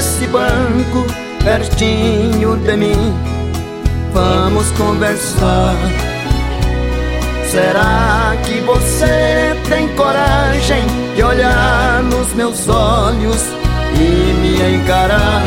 nesse banco, pertinho de mim, vamos conversar. Será que você tem coragem de olhar nos meus olhos e me encarar?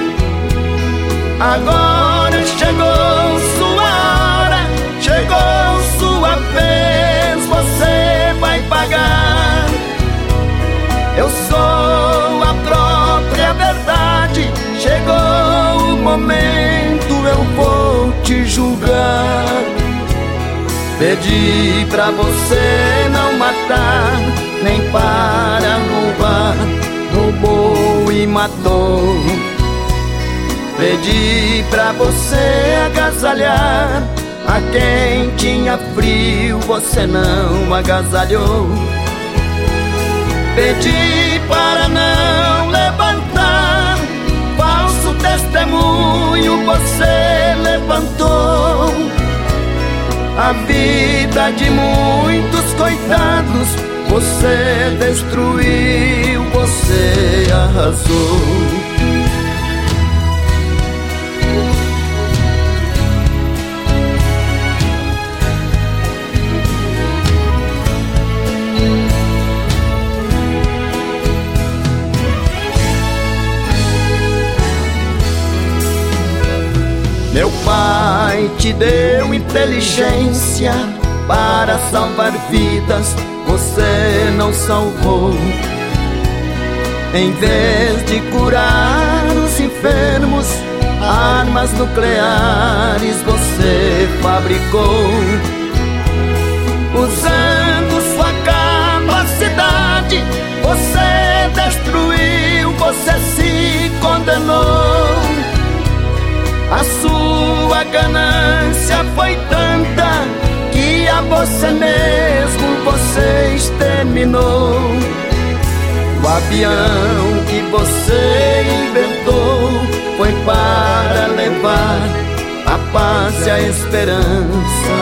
Agora chegou sua hora, chegou sua vez, você vai pagar. Eu sou a própria verdade, chegou o momento, eu vou te julgar. Pedi pra você não matar, nem para roubar, roubou e matou. Pedi pra você agasalhar a quem tinha frio, você não agasalhou. Pedi para não levantar falso testemunho, você levantou. A vida de muitos coitados você destruiu, você arrasou. Meu pai te deu inteligência para salvar vidas, você não salvou. Em vez de curar os enfermos, armas nucleares você fabricou. Usando sua capacidade, você destruiu, você se condenou. A sua ganância foi tanta que a você mesmo você exterminou. O avião que você inventou foi para levar a paz e a esperança,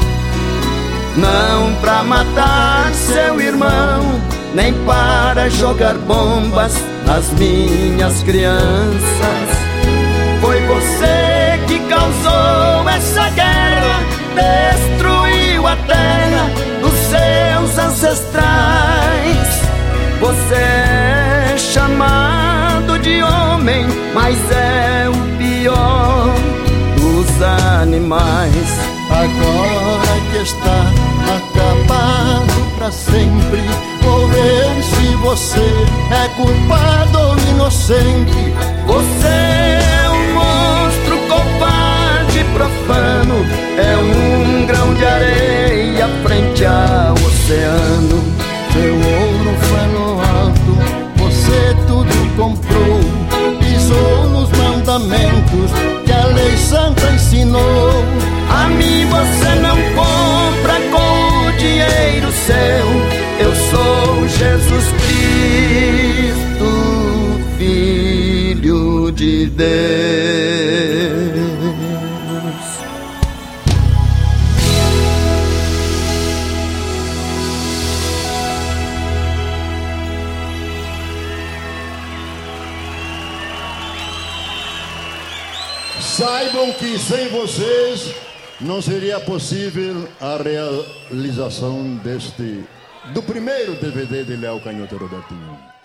não para matar seu irmão, nem para jogar bombas nas minhas crianças. Foi você que causou essa guerra, destruiu a terra dos seus ancestrais. Você é chamado de homem, mas é o pior dos animais. Agora que está acabado pra sempre, vou ver se você é culpado ou inocente. Você é um monstro covarde, profano, é um grão de areia frente ao oceano. Seu ouro foi no alto, você tudo comprou, pisou nos mandamentos que a lei santa ensinou. A mim você não compra com o dinheiro seu, eu sou Jesus Cristo, Filho de Deus. Saibam que sem vocês não seria possível a realização do primeiro DVD de Léo Canhoto Robertinho.